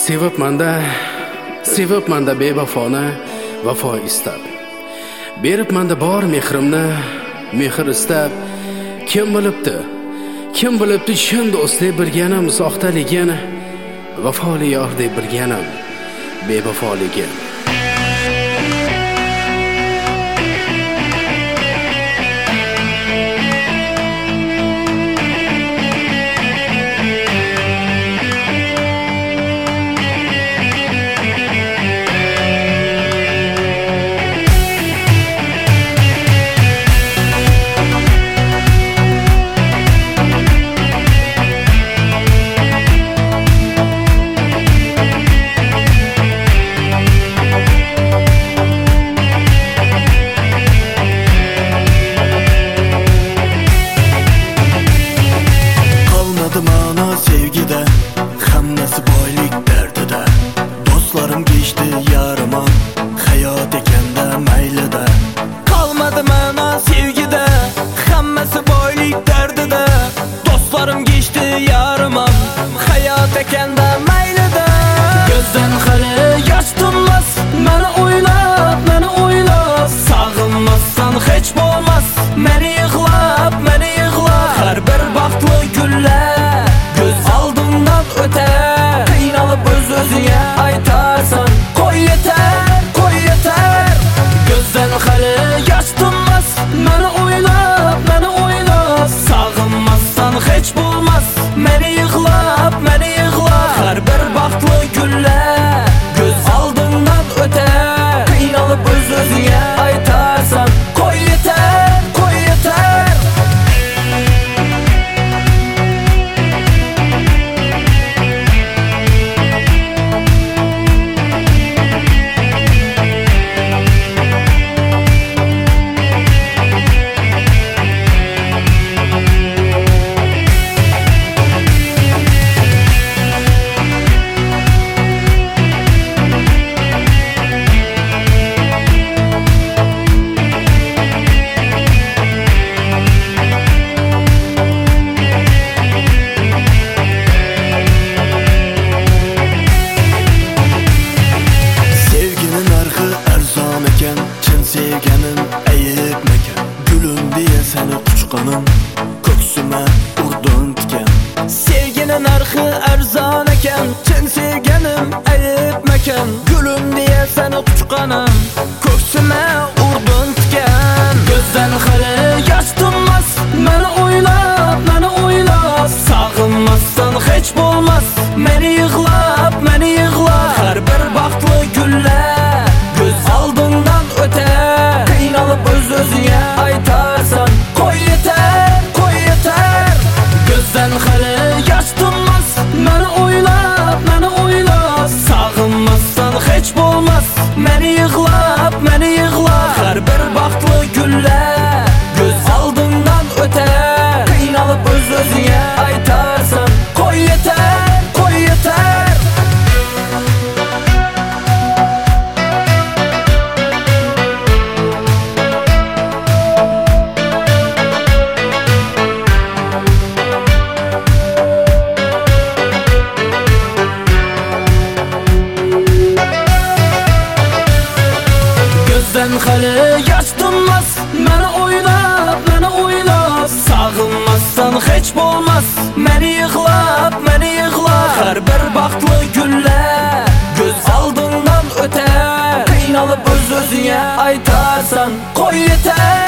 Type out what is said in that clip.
Sevibmanda bevafoni vafo istab. Beribmanda bor mehrimni mehr istab. Kim bilibdi chin do'stlik bilganim soxtaligin, vafoli yor deb bilganim bevafoligin. Sevgide, hammasi boylik dardida. Do'stlarim geçti yarıma, hayot ekanda maylida. Qolmadi mana sevgide, hammasi boylik dardida. Do'stlarim geçti yarıma, hayot ekanda maylida. Gözden hali yosh tunmas, meni o'ylab sog'inmassan hech bo'lmas. Meni yig'lab, har bir baxtli kunlar o'zingga aytarsan, qo'y yeter. Gözden hali yosh tunmas, meni o'ylab sog'inmassan hech bo'lmas. Meni yig'lab, har bir baxtli kunlar ko'z oldingdan o'tar. Qiynalib o'zingga aytarsan, qo'y yeter. Sevganim ayıpmakan, gülüm diye seni uçqanim, ko'ksime urdun tikan. Sevginin narxi arzon ekan, chin sevganim ayıpmakan, gülüm diye seni uçqanim, ko'ksime urdun tikan. Gözden hali yosh tunmas, meni o'ylab sog'inmassan hech bo'lmas. Meni yig'lab, har bir baxtli kunlar ko'z oldingdan o'tar. Qiynalib o'zingga aytarsan, qo'y yeter. Gözden hali yosh tunmas, meni o'ylab sog'inmassan hech bo'lmas. Meni yig'lab, har bir baxtli kunlar ko'z oldingdan o'tar. Qiynalib o'zingga aytarsan, qo'y yeter. Gözden hali yosh tunmas, meni o'ylab sog'inmassan hech bo'lmas. Meni yig'lab, har bir baxtli kunlar ko'z oldingdan o'tar. Qiynalib o'zingga aytarsan, qo'y yeter.